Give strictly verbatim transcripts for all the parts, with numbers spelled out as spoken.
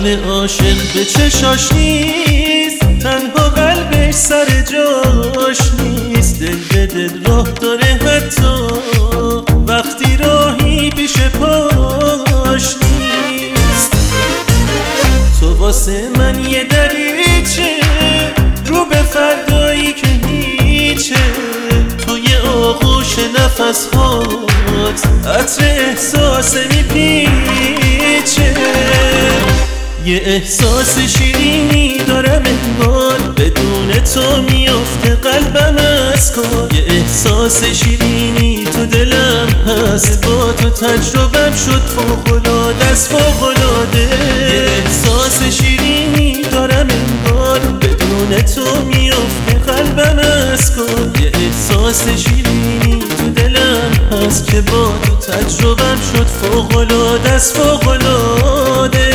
فهم عاشق به چشاش نیست، تنها قلبش سر جاش نیست. دل به دل راه داره حتی وقتی راهی پیش پاش نیست. تو واسه من یه دریچه رو به فردایی که هیچه، توی آغوش نفس هات عطر احساس میپیچه. یه احساس شیرینی دارم انگار بدون تو میافته قلبم از کار. یه احساس شیرینی تو دلم هست، با تو تجربم شد فوق‌العاده است فوق‌العاده. یه احساس شیرینی دارم انگار بدون تو میافته قلبم از کار. یه احساس شیرینی تو دلم هست که با تو تجربم شد فوق‌العاده است فوق‌العاده.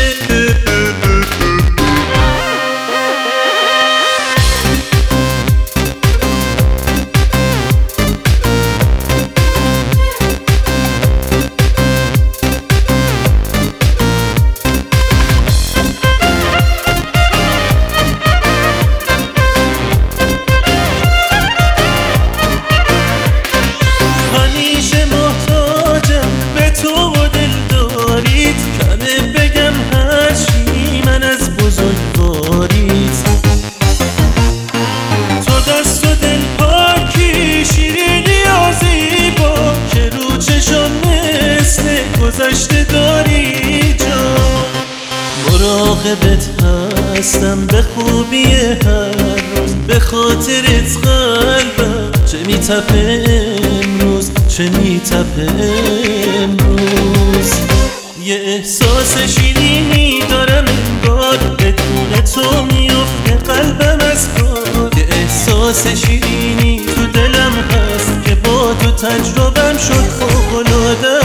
گذشته داری جا، مراقبت هستم به خوبی هر روز، به خاطرت قلبم چه میتپه امروز چه میتپه امروز. یه احساس شیرینی دارم انگار بدون تو میافته قلبم از کار. یه احساس شیرینی تو دلم هست که با تو تجربم شد فوق‌العاده.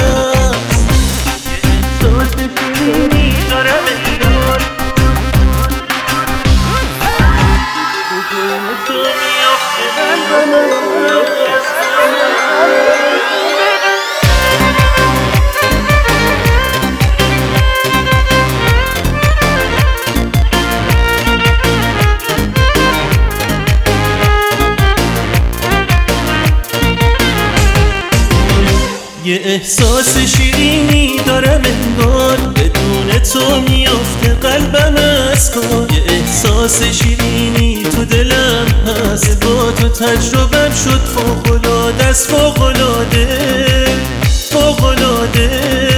یه احساس شیرینی دارم انگار بدون تو میافته قلبم از کار. یه احساس شیرینی تو دلم هست، با تو تجربم شد فوق‌العاده است فوق‌العاده فوق‌العاده.